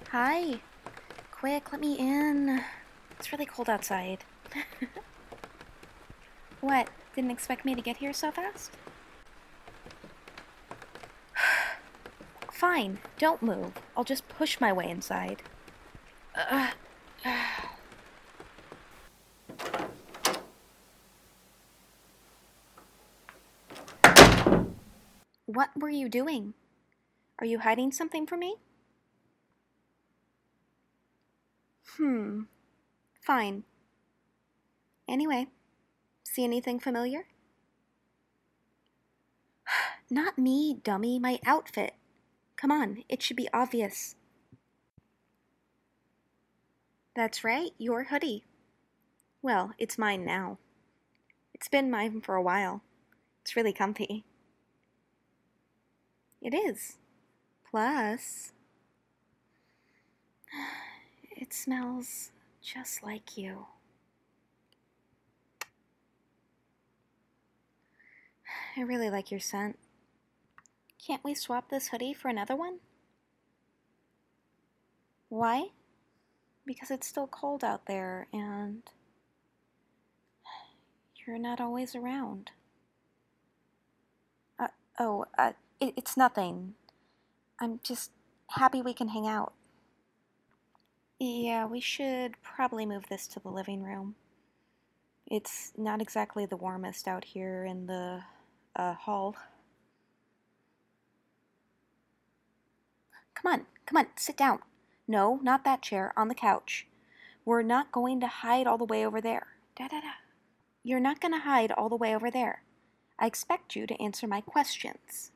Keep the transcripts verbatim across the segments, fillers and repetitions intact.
Hi. Quick, let me in. It's really cold outside. What? Didn't expect me to get here so fast? Fine, don't move. I'll just push my way inside. Uh, what were you doing? Are you hiding something from me? Hmm. Fine. Anyway, see anything familiar? Not me, dummy, my outfit. Come on, it should be obvious. That's right, your hoodie. Well, it's mine now. It's been mine for a while. It's really comfy. It is. Plus, it smells just like you. I really like your scent. Can't we swap this hoodie for another one? Why? Because it's still cold out there and you're not always around. Uh, oh, uh, it, it's nothing. I'm just happy we can hang out. Yeah, we should probably move this to the living room. It's not exactly the warmest out here in the uh, hall. Come on, come on, sit down. No, not that chair, on the couch. We're not going to hide all the way over there. Da da da. You're not going to hide all the way over there. I expect you to answer my questions.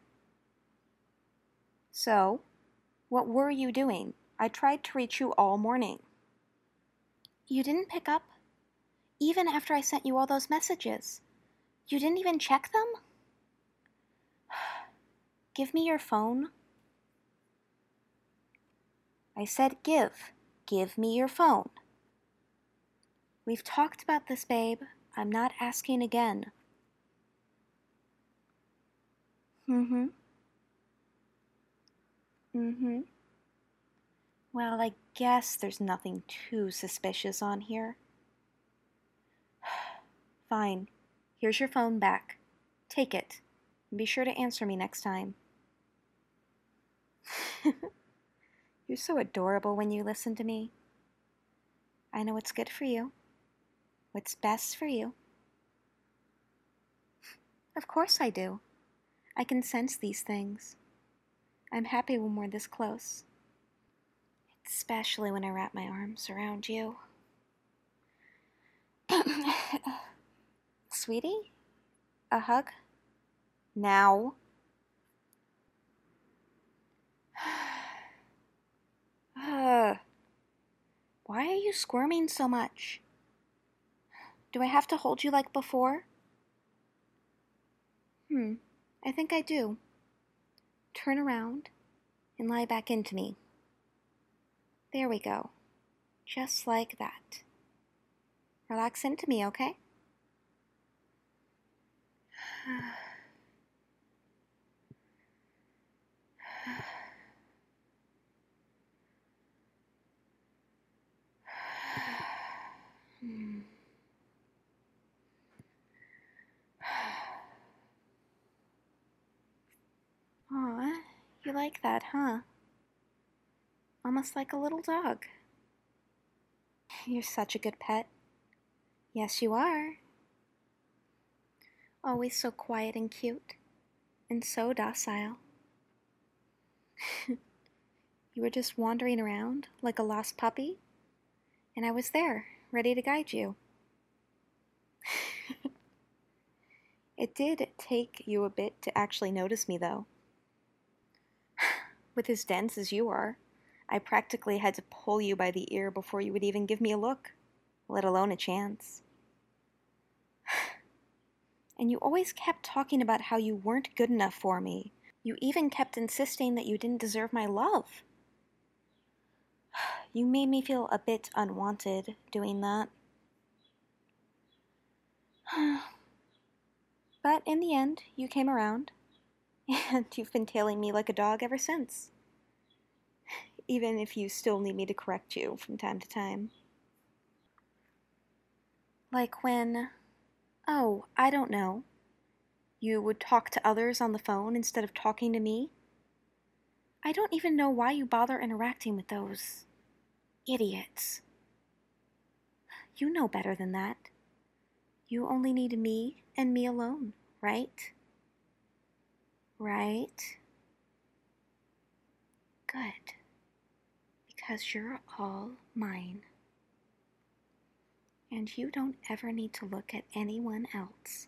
So, what were you doing? I tried to reach you all morning. You didn't pick up? Even after I sent you all those messages. You didn't even check them? Give me your phone. I said give. Give me your phone. We've talked about this, babe. I'm not asking again. Mm-hmm. Mm-hmm. Well, I guess there's nothing too suspicious on here. Fine. Here's your phone back. Take it. And be sure to answer me next time. You're so adorable when you listen to me. I know what's good for you. What's best for you. Of course I do. I can sense these things. I'm happy when we're this close. Especially when I wrap my arms around you. Sweetie? A hug? Now? uh, why are you squirming so much? Do I have to hold you like before? Hmm, I think I do. Turn around and lie back into me. There we go. Just like that. Relax into me, okay? Hmm. Aw, you like that, huh? Almost like a little dog. You're such a good pet. Yes, you are. Always so quiet and cute, and so docile. You were just wandering around like a lost puppy, and I was there, ready to guide you. It did take you a bit to actually notice me, though. With as dense as you are, I practically had to pull you by the ear before you would even give me a look, let alone a chance. And you always kept talking about how you weren't good enough for me. You even kept insisting that you didn't deserve my love. You made me feel a bit unwanted doing that. But in the end, you came around, and you've been tailing me like a dog ever since. even if you still need me to correct you from time to time. Like when, oh, I don't know, you would talk to others on the phone instead of talking to me. I don't even know why you bother interacting with those idiots. You know better than that. You only need me and me alone, right? Right? Good. Because you're all mine. And you don't ever need to look at anyone else.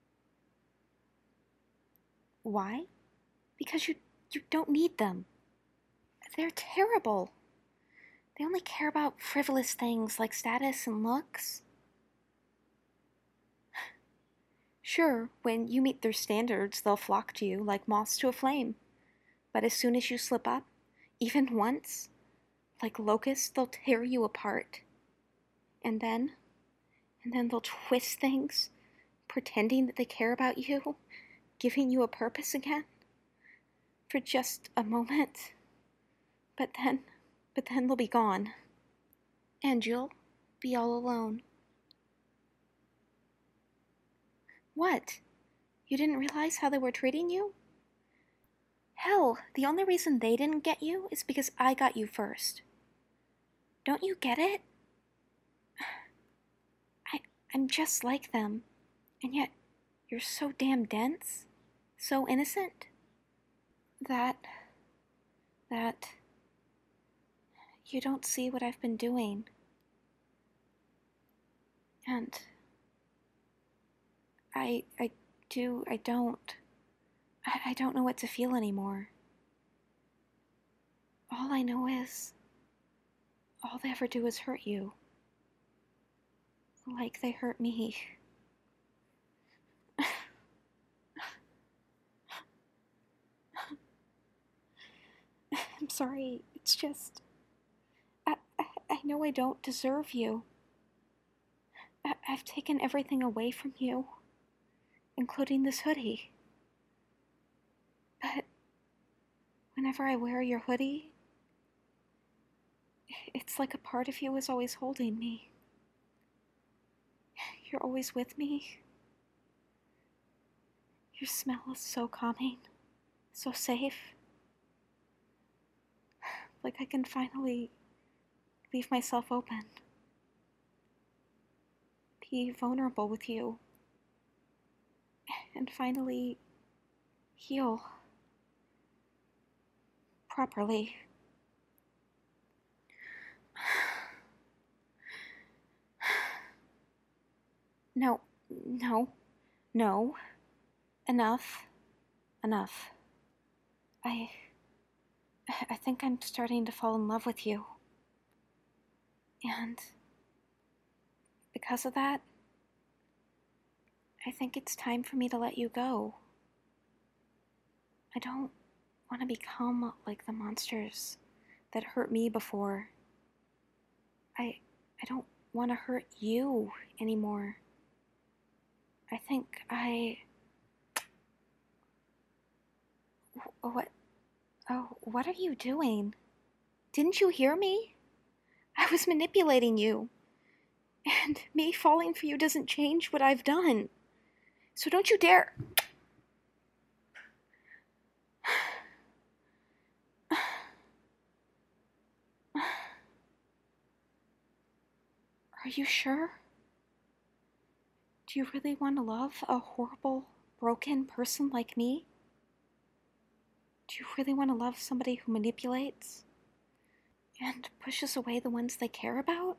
Why? Because you, you don't need them. They're terrible. They only care about frivolous things like status and looks. Sure, when you meet their standards, they'll flock to you like moths to a flame. But as soon as you slip up, even once, like locusts, they'll tear you apart. And then, and then they'll twist things, pretending that they care about you, giving you a purpose again. For just a moment. But then, but then they'll be gone. And you'll be all alone. What? You didn't realize how they were treating you? Hell, the only reason they didn't get you is because I got you first. Don't you get it? I, I'm just like them, and yet you're so damn dense, so innocent. That, that, you don't see what I've been doing. And I, I do, I don't. I, I don't know what to feel anymore. All I know is, all they ever do is hurt you. Like they hurt me. I'm sorry, it's just... I, I, I know I don't deserve you. I, I've taken everything away from you, including this hoodie. But whenever I wear your hoodie, it's like a part of you is always holding me. You're always with me. Your smell is so calming, so safe. Like I can finally leave myself open. Be vulnerable with you. And finally heal. Properly. No, no, no. Enough. Enough. I... I think I'm starting to fall in love with you. And because of that, I think it's time for me to let you go. I don't want to become like the monsters that hurt me before. I I don't want to hurt you anymore. I think I... What? Oh, what are you doing? Didn't you hear me? I was manipulating you. And me falling for you doesn't change what I've done. So don't you dare... Are you sure? Do you really want to love a horrible, broken person like me? Do you really want to love somebody who manipulates and pushes away the ones they care about?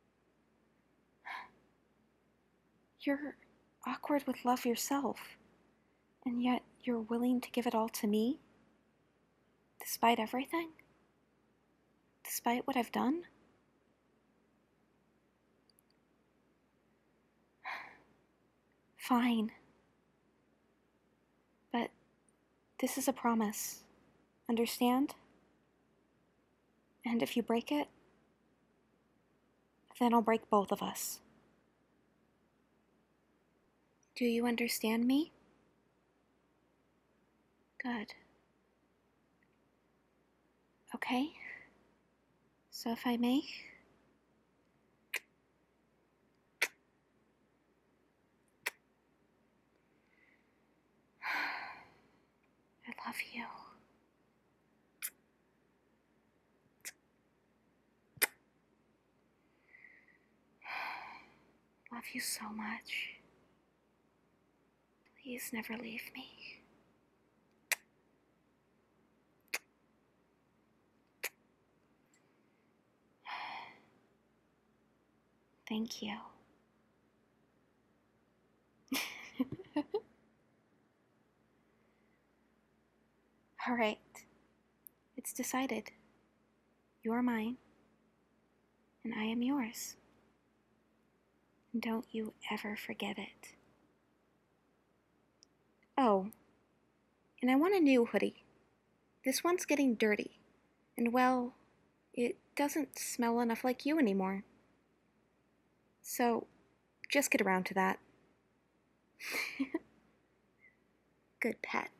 You're awkward with love yourself, and yet you're willing to give it all to me? Despite everything? Despite what I've done? Fine. But this is a promise. Understand? And if you break it, then I'll break both of us. Do you understand me? Good. Okay. So if I may, I love you. Love you so much. Please never leave me. Thank you. All right. It's decided. You're mine, and I am yours. And don't you ever forget it. Oh, and I want a new hoodie. This one's getting dirty, and well, it doesn't smell enough like you anymore. So, just get around to that. Good pet.